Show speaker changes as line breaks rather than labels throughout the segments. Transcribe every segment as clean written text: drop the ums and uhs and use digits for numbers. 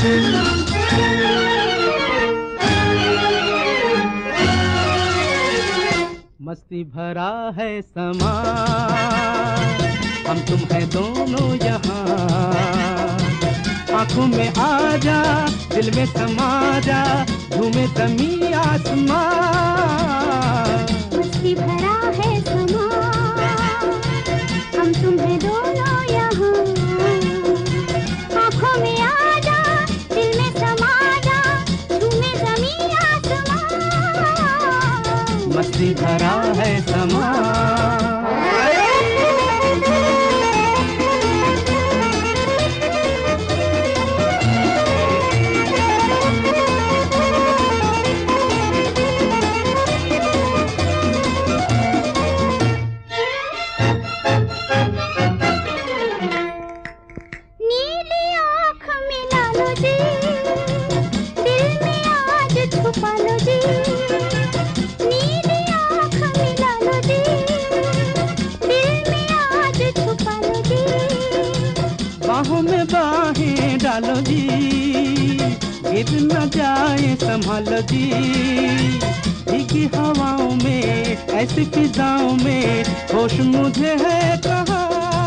मस्ती भरा है समा, हम तुम है दोनों यहाँ। आंखों में आ जा, दिल में समा जा, झूमे ज़मीं आसमां।
मस्ती भरा है समा, हम तुम है दोनों यहाँ। आंखों में आ जा, दिल में समा जा, झूमे ज़मीं आसमां।
मस्ती भरा है समा।
नीली आँख मिला लो जी, दिल में आज छुपा लो जी। नीली आँख मिला लो जी, दिल में आज छुपा लो जी।
बाहों में बाहें डालो जी, गिर न जाए संभालो जी। भीगी हवाओं में, ऐसी फिजाओं में, होश मुझे है कहाँ।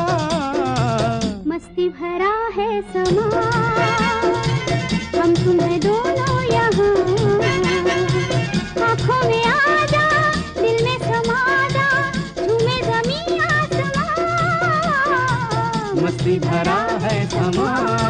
मस्ती भरा है समा, हम तुम है दोनों यहाँ। आँखों में आ जा, दिल में समा जा, झूमे ज़मीं आसमां।
मस्ती भरा है समा।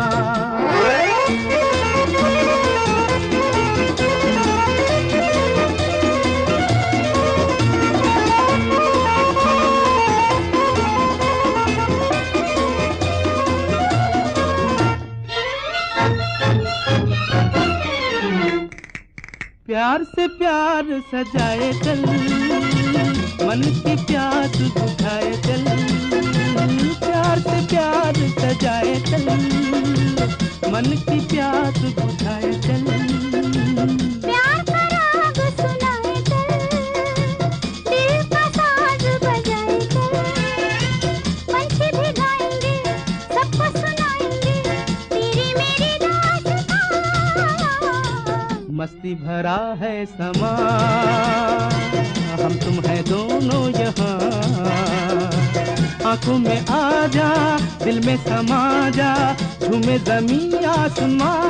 प्यार से प्यार सजाए चल, मन की प्यास बुझाए चल। प्यार से प्यार सजाए चल, मन की प्यास बुझाए चल।
प्यार का राग सुनाए चल, दिल का साज बजाए चल। पंछी भी गाएंगे, सबको सुनाएंगे, तेरी मेरी दास्तां।
मस्ती भरा है समा, हम तुम है दोनों यहाँ। आंखों में आ जा, दिल में समा जा, झूमे ज़मीं आसमां।